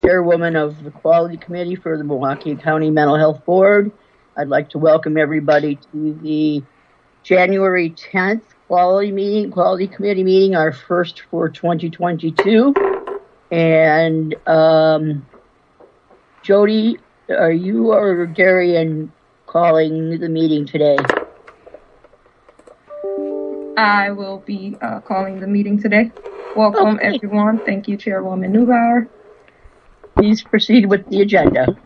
Chairwoman of the Quality Committee for the Milwaukee County Mental Health Board. I'd like to welcome everybody to the January 10th Quality Committee meeting, our first for 2022. And Jody, are you or Darian calling the meeting today? I will be calling the meeting today. Welcome, everyone. Thank you, Chairwoman Neubauer. Please proceed with the agenda.